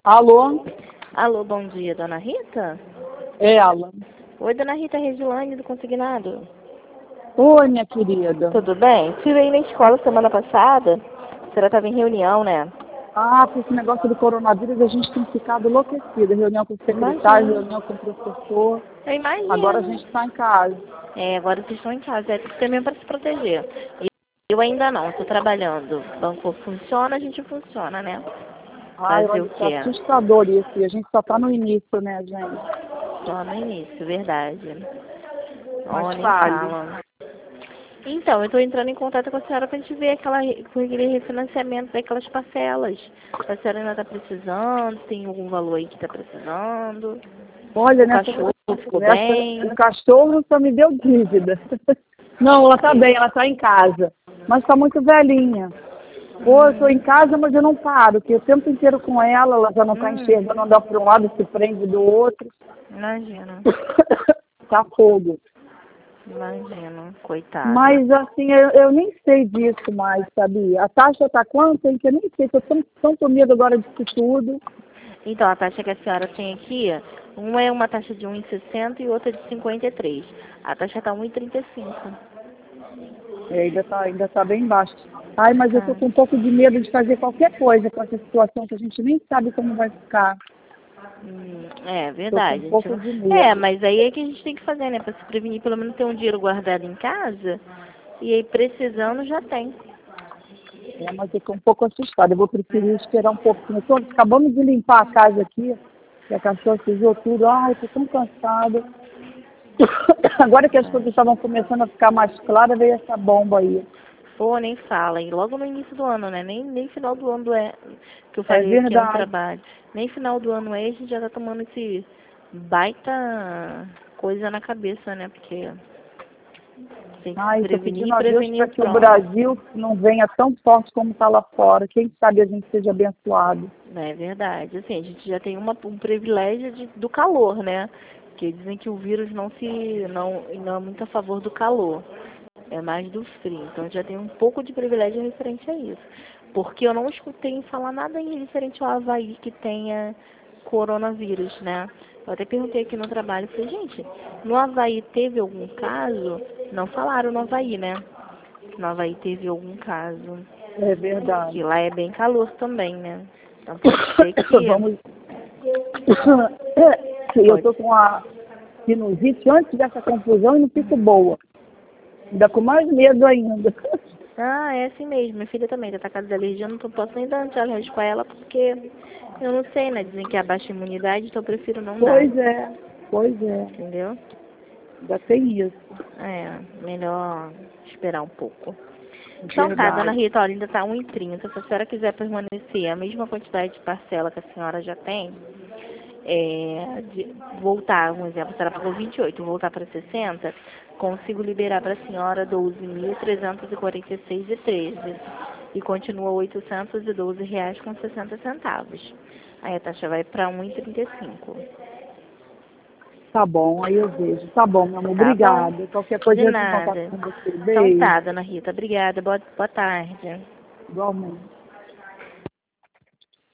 Alô? Alô, bom dia, dona Rita? É ela. Oi, dona Rita Regilane do Consignado. Oi, minha querida. Tudo bem? Estive aí na escola semana passada. A senhora estava em reunião, né? Ah, com esse negócio do coronavírus a gente tem ficado enlouquecida. Reunião com o secretário, Imagino. reunião com o professor. Eu imagino. Agora a gente está em casa. Agora vocês estão em casa. É tudo também para se proteger. E eu ainda não, estou trabalhando. O banco funciona, a gente funciona, né? Ai, Fazer olha, o tá quê? assustador isso. E a gente só tá no início, né, gente? Só no início, verdade. Mas Oh, nem fale. falam. Então, eu estou entrando em contato com a senhora para a gente ver aquele refinanciamento daquelas parcelas. A senhora ainda está precisando? Tem algum valor aí que está precisando? Olha, O cachorro ficou nessa, bem? o cachorro só me deu dívida. Não, ela tá bem, ela tá em casa. Mas tá muito velhinha. Pô, eu tô em casa, mas eu não paro, porque o tempo inteiro com ela já não tá enxergando, andar para um lado, se prende do outro. Imagino. Tá fogo. Imagino, coitada. Mas, assim, eu nem sei disso mais, sabia? A taxa tá quanto? Hein? Que eu nem sei, tô tão com medo agora disso tudo. Então, a taxa que a senhora tem aqui, uma é uma taxa de 1,60 e outra de 53. A taxa está 1,35. É, ainda tá bem baixo. Ai, mas eu tô Tá. com um pouco de medo de fazer qualquer coisa com essa situação, que a gente nem sabe como vai ficar. É Tô com um verdade. A gente pouco não... de medo. Mas aí é que a gente tem que fazer, né? Para se prevenir, pelo menos ter um dinheiro guardado em casa. E aí, precisando, já tem. É, mas eu tô um pouco assustada. Eu vou preferir esperar um pouquinho. Acabamos de limpar a casa aqui, e a cachorra sujou tudo. Ai, tô tão cansada. Agora que as coisas estavam começando a ficar mais claras, veio essa bomba aí. Pô, nem fala. E logo no início do ano, né? Nem final do ano é que eu É falei aqui no verdade. trabalho. Nem final do ano é, a gente já tá tomando esse baita coisa na cabeça, né? Porque tem que se Ai, tô prevenir pedindo e a Deus prevenir para o que o próximo. Brasil não venha tão forte como está lá fora. Quem sabe a gente seja abençoado. É verdade. Assim, a gente já tem um privilégio do calor, né? Que dizem que o vírus não é muito a favor do calor. É mais do frio. Então já tem um pouco de privilégio referente a isso. Porque eu não escutei falar nada em referente ao Havaí que tenha coronavírus, né? Eu até perguntei aqui no trabalho, falei, gente, no Havaí teve algum caso? Não falaram no Havaí, né? No Havaí teve algum caso. É verdade. Que lá é bem calor também, né? Então pode ser que... Vamos. Eu tô com a sinusite antes dessa confusão e não fico boa. Ainda com mais medo ainda. Ah, é assim mesmo. Minha filha também já tá com a alergia, eu não posso nem dar antialérgico a ela porque eu não sei, né? Dizem que é baixa imunidade, então eu prefiro não dar. Pois é. Entendeu? Ainda tem isso. É, melhor esperar um pouco. Então tá, dona Verdade. Rita, olha, ainda tá 1,30. Se a senhora quiser permanecer a mesma quantidade de parcela que a senhora já tem, voltar, um exemplo, a senhora pagou 28, voltar para 60, consigo liberar para a senhora 12.346,13 e continua R$ 812,60. Aí a taxa vai para 1,35. Tá bom, aí eu vejo. Tá bom, meu amor. Tá bom? Obrigada. Qualquer coisa De eu entro em contato nada. com você. Então Beijo. tá, dona Rita, obrigada. Boa tarde. Igualmente.